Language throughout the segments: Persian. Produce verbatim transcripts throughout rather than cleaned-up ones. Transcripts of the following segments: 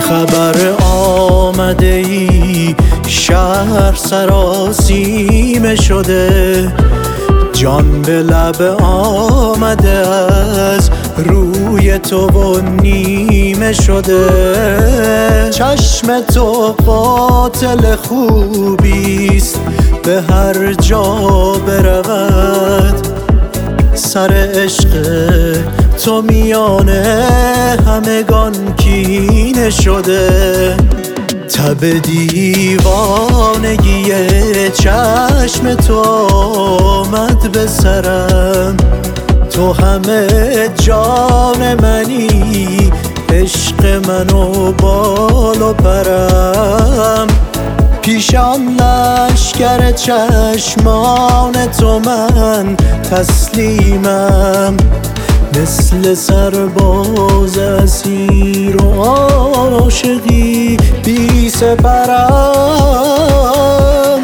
خبر آمده ای شهر سراسیمه شده، جان به لب آمده از روی تو و نیمه شده. چشم تو قاتل خوبیست به هر جا برود، سر عشق تو میانه همگان کینه شده. تب دیوانگی چشم تو آمد به سرم، تو همه جان منی، عشق منو بال و پرم. پیش آن لشکر چشمان تو من تسلیمم، مثل سرباز اسیر و عاشقی بی سپرم.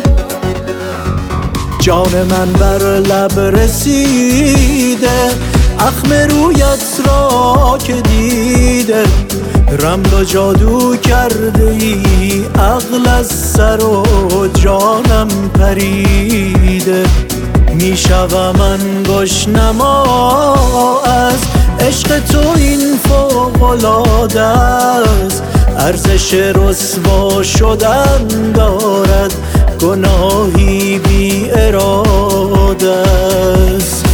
جان من بر لب رسیده، اخم رویت را که دیده، رمل و جادو کرده ای، عقل از سر و جانم پریده. میشوم انگشت نما از عشق تو، این فوق‌العاده است. ارزش رسوا شدن دارد، گناهی بی اراده است.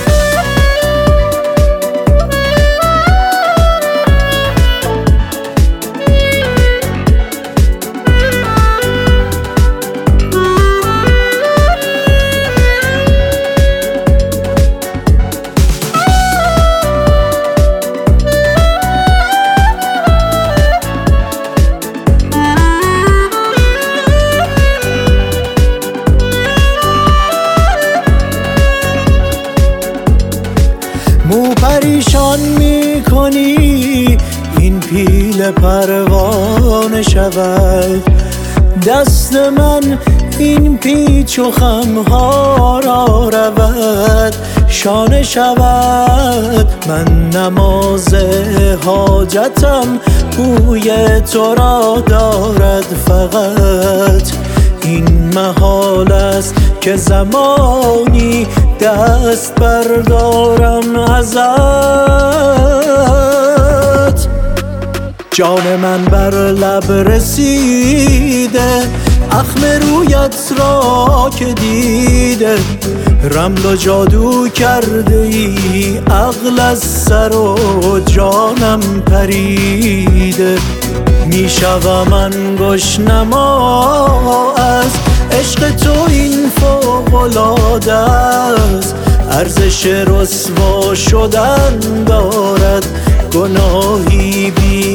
مو پریشان می کنی این پیل پروانه شود، دست من این پیچ و خمها را رود شانه شود. من نماز حاجتم بوی تو را دارد فقط، این محال است که زمانی دست بردارم ازت. جان من بر لب رسیده، اخم رویت را که دیده، رمل و جادو کرده ای، عقل از سر و جانم پریده. میشوم انگشت نما از عشق تو، این فوق‌العاده است. ارزش رسوا شدن دارد، گناهی بی